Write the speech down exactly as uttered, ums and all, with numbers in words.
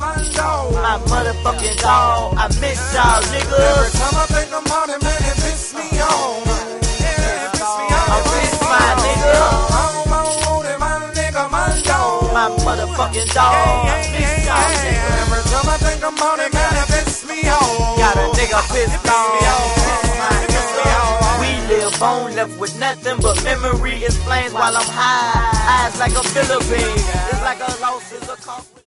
My motherfucking dog, I miss y'all niggas. Every time I think about it, man, it piss me off. Yeah, it piss me off. I miss my nigga. My nigga, my dog. My motherfucking dog, I miss y'all niggas. Every time I think about it, man, it piss me off. Got a nigga pissed off. We live on left with nothing but memory. Explains while I'm high. Eyes like a Philippine. It's like a loss is a cost.